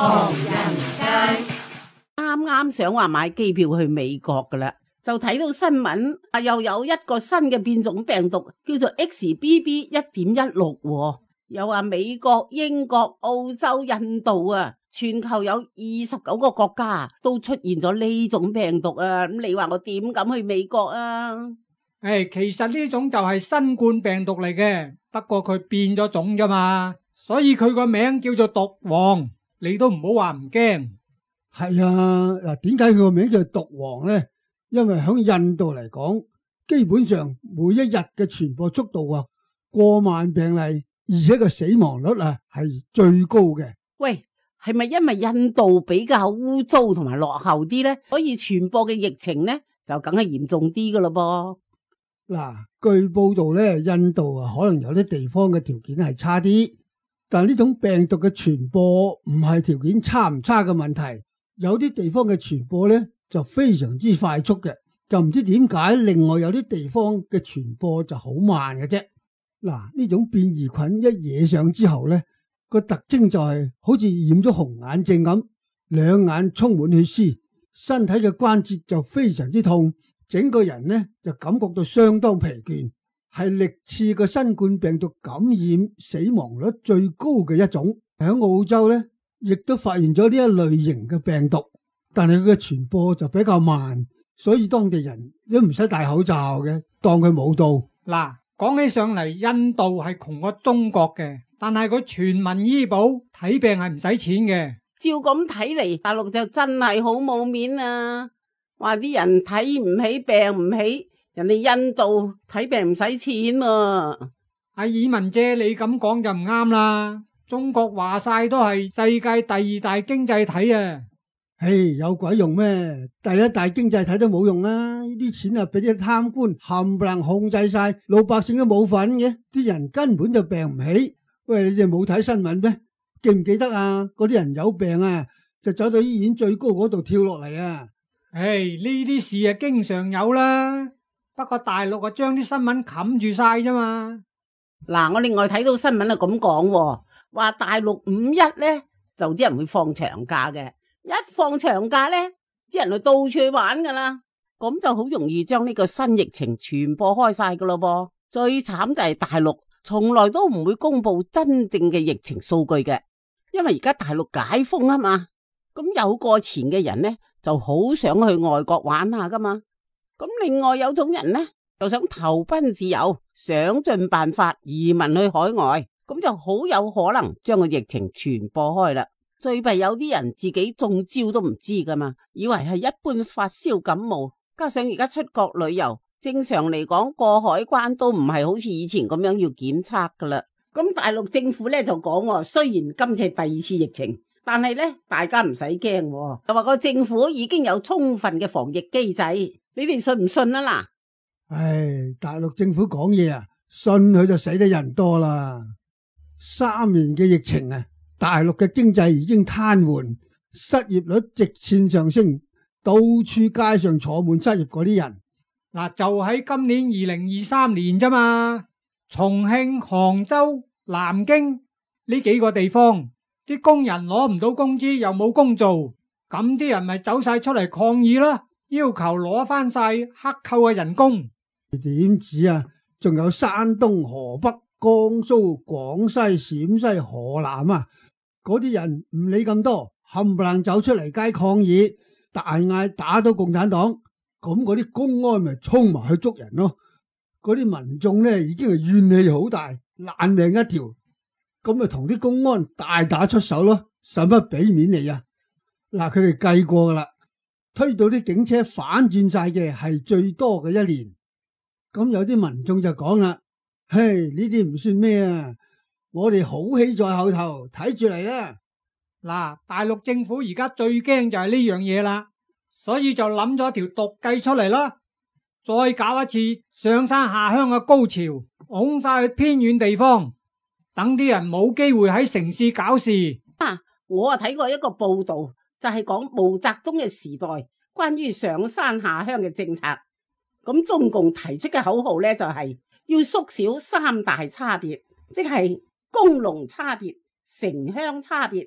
唐人街。啱啱想話買機票去美國噶啦，就睇到新聞啊，又有一個新嘅變種病毒叫做 XBB.1.16，又話美國、英國、澳洲、印度啊，全球有29個國家都出現咗呢種病毒啊！咁你話我點敢去美國啊？ 其實呢種就係新冠病毒嚟嘅，不過佢變咗種啫嘛，所以佢個名叫做毒王，你都唔好話唔驚。 係啊，嗱，點解佢個名叫毒王呢？因為喺印度嚟講，基本上每一日嘅傳播速度啊，過萬病例，而且個死亡率啊係最高嘅。 喂，係咪因為印度比較污糟同埋落後啲呢？所以傳播嘅疫情呢就梗係嚴重啲噶啦噃。 嗱，據報道咧，印度啊可能有啲地方嘅條件係差啲，但呢種病毒嘅傳播唔係條件差唔差嘅問題。有啲地方嘅傳播咧就非常之快速嘅，就唔知點解另外有啲地方嘅傳播就好慢嘅啫。嗱，呢種變異菌一惹上之後咧，個特徵就係好似染咗紅眼症咁，兩眼充滿血絲，身體嘅關節就非常之痛，整個人呢就感覺到相當疲倦，係歷次個新冠病毒感染死亡率最高嘅一種。喺澳洲呢亦都發現咗呢一類型嘅病毒，但係佢嘅傳播就比較慢，所以當地人都唔使戴口罩嘅，當佢冇到。 嗱，講起上嚟，印度係窮過中國嘅，但係佢全民醫保，睇病係唔使錢嘅。 照咁睇嚟，大陸就真係好冇面啊！話啲人睇唔起病唔起，人哋印度睇病唔使錢啊！ 阿爾文姐，你咁講就唔啱啦。中國話晒都係世界第二大經濟體啊！ 有鬼用咩？第一大經濟體都冇用啦！呢啲錢啊，俾啲貪官冚唪唥控制晒，老百姓都冇份嘅，啲人根本就病唔起。喂，你哋冇睇新聞咩？記唔記得啊？嗰啲人有病啊，就走到醫院最高嗰度跳落嚟啊！ 呢啲事啊經常有啦，不過大陸啊將啲新聞冚住晒啫嘛。 嗱，我另外睇到新聞啊咁講，話大陸5·1呢就啲人會放長假嘅，一放長假呢啲人就到處去玩噶啦，咁就好容易將呢個新疫情傳播開晒噶咯噃。最慘就係大陸從來都唔會公布真正嘅疫情數據嘅，因為而家大陸解封啊嘛，咁有過錢嘅人呢就好想去外國玩下噶嘛，咁另外有種人呢就想投奔自由，想盡辦法移民去海外，咁就好有可能將個疫情傳播開啦。最弊有啲人自己中招都唔知噶嘛，以為係一般發燒感冒，加上而家出國旅遊，正常嚟講過海關都唔係好似以前咁樣要檢測噶啦。咁大陸政府咧就講，雖然今次係第2次疫情，但係咧大家唔使驚，又話個政府已經有充分嘅防疫機制，你哋信唔信啊嗱？ 大陸政府講嘢啊，信佢就死得人多啦。3年嘅疫情啊，大陸嘅經濟已經癱瘓，失業率直線上升，到處街上坐滿失業嗰啲人。 嗱，就喺今年2023年啫嘛，重慶、杭州、南京呢幾個地方，啲工人攞唔到工資又冇工做，咁啲人咪走晒出嚟抗議啦，要求攞翻晒克扣嘅人工。 點止啊，仲有山東、河北、江蘇、廣西、陝西、河南啊，嗰啲人唔理咁多，冚唪唥走出嚟街抗議，大嗌打倒共產黨，咁嗰啲公安咪衝埋去捉人咯。嗰啲民眾呢已經係怨氣好大，爛命一條，咁咪同啲公安大打出手咯，使乜俾面你啊？嗱，佢哋計過噶啦，推到啲警車反轉晒嘅係最多嘅1年。咁有啲民眾就講啦，呢啲唔算咩啊，我哋好戲在後頭，睇住嚟啦。 嗱，大陸政府而家最驚就係呢樣嘢啦，所以就諗咗條毒計出嚟啦，再搞一次上山下鄉嘅高潮，拱晒去偏遠地方，等啲人冇機會喺城市搞事。 我睇過一個報道，就係講毛澤東嘅時代關於上山下鄉嘅政策。咁中共提出嘅口號呢，就係要縮小3大差別，即係工農差別、城鄉差別、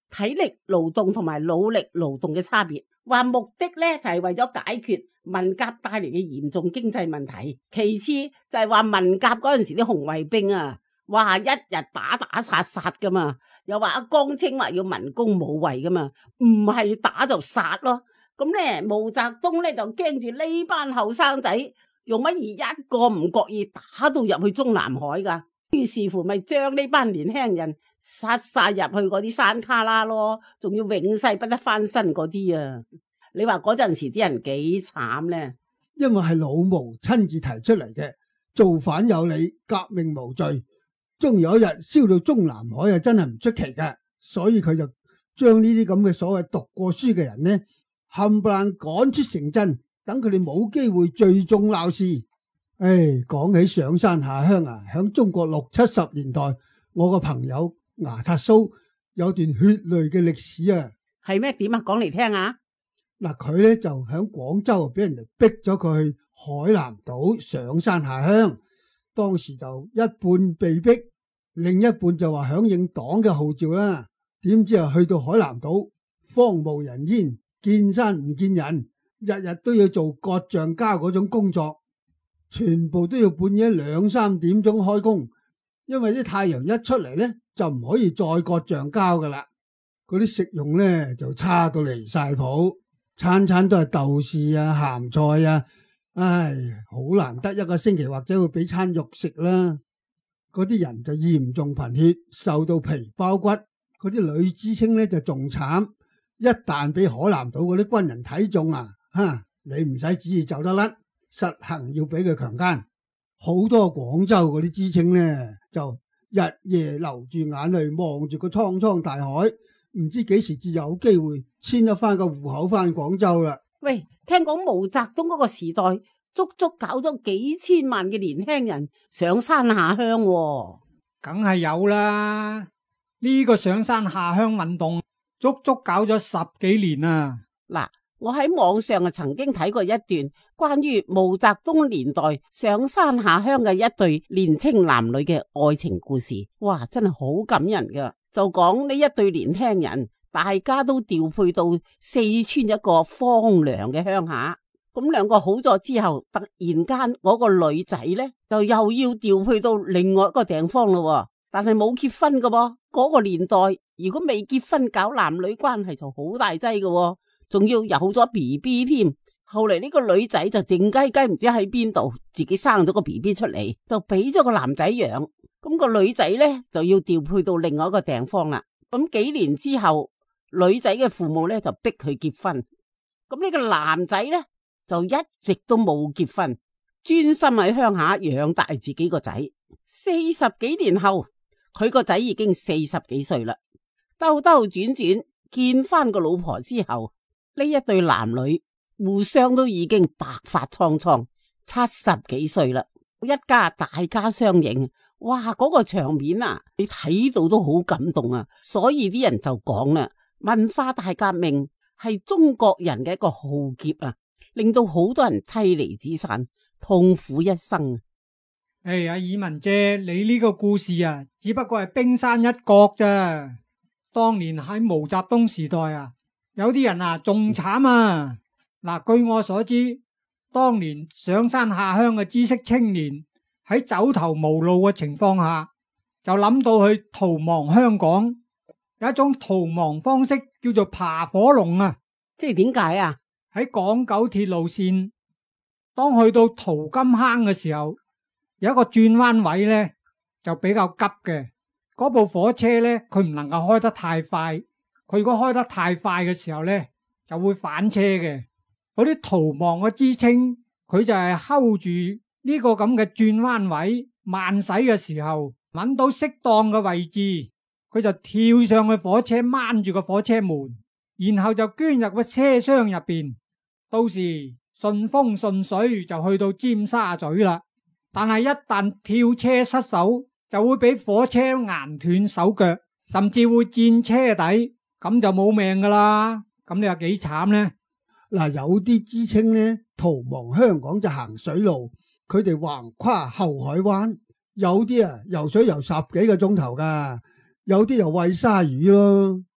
體力勞動同埋腦力勞動嘅差別，話目的咧就係為咗解決文革帶嚟嘅嚴重經濟問題。其次就係話文革嗰陣時啲紅衛兵啊，哇一日打殺噶嘛，又話阿江青話要文攻武衛噶嘛，唔係打就殺咯。咁咧毛澤東咧就驚住呢班後生仔用乜而一個唔覺意打到入去中南海噶，於是乎咪將呢班年輕人殺晒入去嗰啲山卡拉咯，仲要永世不得翻身嗰啲啊！你話嗰陣時啲人幾慘呢？ 因為係老毛親自提出嚟嘅，造反有理，革命無罪，終有一日燒到中南海啊，真係唔出奇嘅。所以佢就將呢啲咁嘅所謂讀過書嘅人呢，冚唪唥趕出城鎮，等佢哋冇機會聚眾鬧事。講起上山下鄉啊，響中國60、70年代，我個朋友牙刷蘇有段血淚嘅歷史啊。 係咩？點啊？講嚟聽下。 嗱，佢咧就響廣州俾人哋逼咗佢去海南島上山下鄉，當時就一半被逼，另一半就話響應黨嘅號召啦。點知啊，去到海南島荒無人煙，見山唔見人，日日都要做割橡膠嗰種工作，全部都要半夜2、3點鐘開工，因為啲太陽一出嚟咧就唔可以再割橡膠噶啦。嗰啲食用咧就差到離晒譜，餐餐都係豆豉啊、鹹菜啊，好難得一個星期或者會俾餐肉食啦。嗰啲人就嚴重貧血，瘦到皮包骨。嗰啲女知青咧就仲慘，一旦俾海南島嗰啲軍人睇中啊，你唔使旨意走得甩，實行要俾佢強姦。好多廣州嗰啲知青咧就日夜流住眼淚望住個蒼蒼大海，唔知幾時至有機會遷咗翻個戶口翻廣州啦。 喂，聽講毛澤東嗰個時代足足搞咗幾千萬嘅年輕人上山下鄉喎。 梗係有啦，呢個上山下鄉運動足足搞咗10幾年啊。 嗱，我喺網上啊曾經睇過一段關於毛澤東年代上山下鄉嘅一對年青男女嘅愛情故事，哇，真係好感人噶。就講呢一對年輕人，大家都調配到四川一個荒涼嘅鄉下。咁兩個好咗之後，突然間嗰個女仔呢，就又要調配到另外一個地方咯。但係冇結婚噶噃，嗰個年代如果未結婚搞男女關係就好大劑噶，仲要有咗 BB 添。後嚟呢個女仔就靜雞雞唔知喺邊度，自己生咗個 BB 出嚟，就俾咗個男仔養。咁個女仔呢，就要調配到另外一個地方啦。咁幾年之後，女仔嘅父母呢，就逼佢結婚。咁呢個男仔呢，就一直都冇結婚，專心喺鄉下養大自己個仔。40幾年後，佢個仔已經40幾歲啦。兜兜轉轉見翻個老婆之後，呢一對男女互相都已經白髮蒼蒼，70幾歲啦。一家大家相迎，哇！嗰個場面啊，你睇到都好感動啊。所以啲人就講啦，文化大革命係中國人嘅一個浩劫啊，令到好多人妻離子散，痛苦一生。 阿爾文姐，你呢個故事啊，只不過係冰山一角咋。當年喺毛澤東時代啊，有啲人啊仲慘啊。嗱，據我所知，當年上山下鄉嘅知識青年喺走投無路嘅情況下，就諗到去逃亡香港。有一種逃亡方式叫做爬火龍啊。 即係點解啊？ 喺廣九鐵路線，當去到淘金坑嘅時候，有一個轉彎位呢，就比較急嘅。嗰部火車呢，佢唔能夠開得太快，佢如果開得太快嘅時候呢，就會反車嘅。嗰啲逃亡嘅知青，佢就係 hold 住呢個咁嘅轉彎位，慢駛嘅時候揾到適當嘅位置，佢就跳上去火車，掹住個火車門，然後就捐入個車廂入邊。到時順風順水就去到尖沙咀啦。但係一旦跳車失手，就會俾火車壓斷手腳，甚至會濺車底，咁就冇命噶啦。咁你話幾慘呢？ 嗱，有啲知青呢，逃亡香港就行水路，佢哋橫跨後海灣，有啲啊游水游10幾個鐘頭噶，有啲又餵鯊魚咯。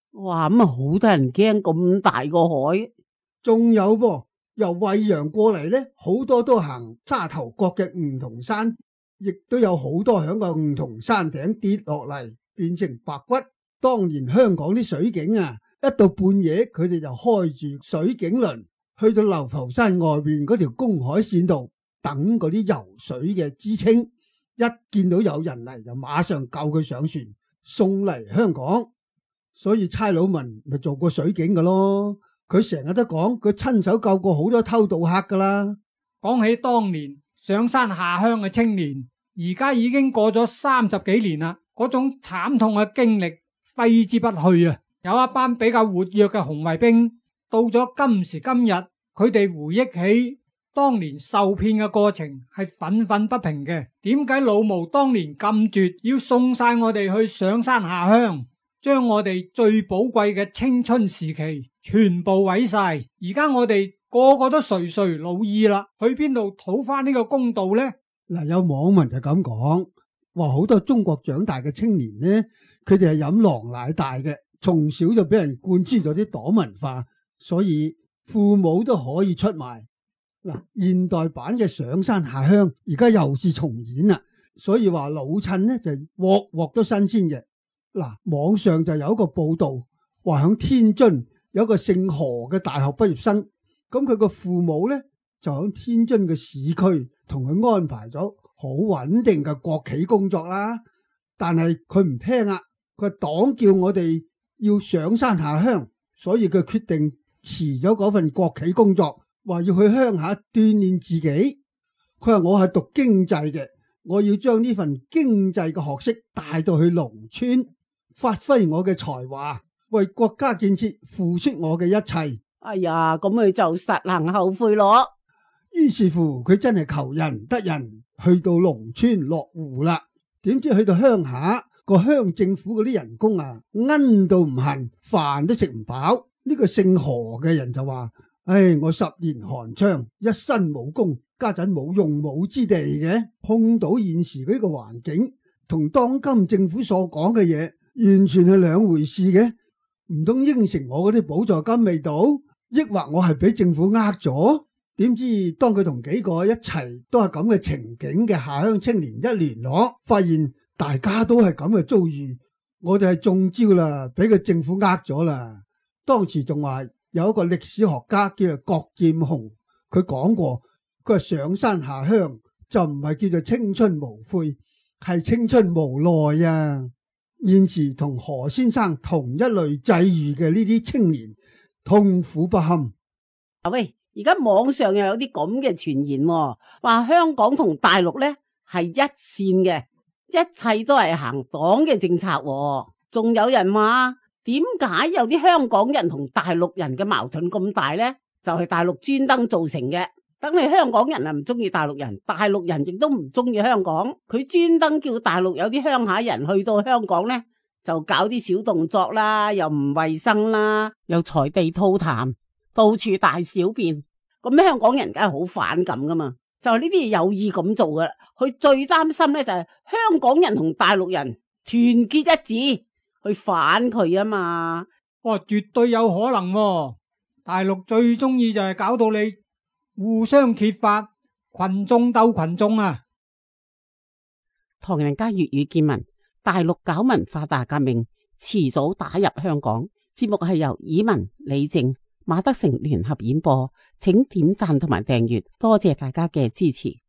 哇，咁啊好得人驚，咁大個海。 仲有噃，由惠陽過嚟呢，好多都行沙頭角嘅梧桐山，亦都有好多響個梧桐山頂跌落嚟，變成白骨。當年香港啲水警啊，一到半夜佢哋就開住水警輪去到流浮山外邊嗰條公海線度等嗰啲游水嘅知青，一見到有人嚟就馬上救佢上船送嚟香港。所以差佬文咪做過水警㗎咯，佢成日都講佢親手救過好多偷渡客㗎啦。 講起當年上山下鄉嘅青年，而家已經過咗30幾年啦，嗰種慘痛嘅經歷揮之不去啊！有一班比較活躍嘅紅衛兵，到咗今時今日，佢哋回憶起當年受騙嘅過程係憤憤不平嘅。點解老毛當年咁絕，要送晒我哋去上山下鄉，將我哋最寶貴嘅青春時期全部毀晒？而家我哋個個都垂垂老矣啦，去邊度討翻呢個公道呢？ 嗱，有網民就咁講，話好多中國長大嘅青年呢，佢哋係飲狼奶大嘅，從小就俾人灌輸咗啲黨文化，所以父母都可以出賣。嗱，現代版嘅上山下鄉而家又是重演啦，所以話老襯呢就鑊鑊都新鮮嘅。嗱，網上就有一個報道，話響天津有一個姓何嘅大學畢業生，咁佢個父母呢就響天津嘅市區同佢安排咗好穩定嘅國企工作啦，但係佢唔聽啊，佢話黨叫我哋要上山下鄉，所以佢決定辭咗嗰份國企工作，話要去鄉下鍛煉自己。佢話我係讀經濟嘅，我要將呢份經濟嘅學識帶到去農村，發揮我嘅才華，為國家建設付出我嘅一切。 哎呀，咁佢就實行後悔咯。 於是乎，佢真係求人得人，去到農村落戶啦。點知去到鄉下，個鄉政府嗰啲人工啊，奀到唔行，飯都食唔飽。呢個姓何嘅人就話：唉，我10年寒窗，一身武功，家陣冇用武之地嘅。碰到現時呢個環境，同當今政府所講嘅嘢，完全係兩回事嘅。唔通應承我嗰啲補助金未到，抑或我係俾政府呃咗？點知當佢同幾個一齊都係咁嘅情景嘅下鄉青年一聯絡，發現大家都係咁嘅遭遇，我哋係中招啦，俾個政府呃咗啦。當時仲話有一個歷史學家叫做郭劍雄，佢講過，佢話上山下鄉就唔係叫做青春無悔，係青春無奈啊！現時同何先生同一類際遇嘅呢啲青年，痛苦不堪。 喂，而家網上又有啲咁嘅傳言，話香港同大陸呢係一線嘅，一切都係行黨嘅政策。仲有人話，點解有啲香港人同大陸人嘅矛盾咁大呢？就係大陸專登造成嘅。等你香港人啊唔中意大陸人，大陸人亦都唔中意香港，佢專登叫大陸有啲鄉下人去到香港呢，就搞啲小動作啦，又唔衛生啦，又財地吐痰，到處大小便。咁香港人梗係好反感噶嘛，就係呢啲嘢有意咁做噶啦。佢最擔心呢，就係香港人同大陸人團結一致去反佢啊嘛。 哦，絕對有可能喎。大陸最中意就係搞到你互相揭發，群眾鬥群眾啊！ 唐人街粵語見聞，大陸搞文化大革命，遲早打入香港。節目係由以文、李靜、馬德成聯合演播，請點讚同埋訂閱，多謝大家嘅支持。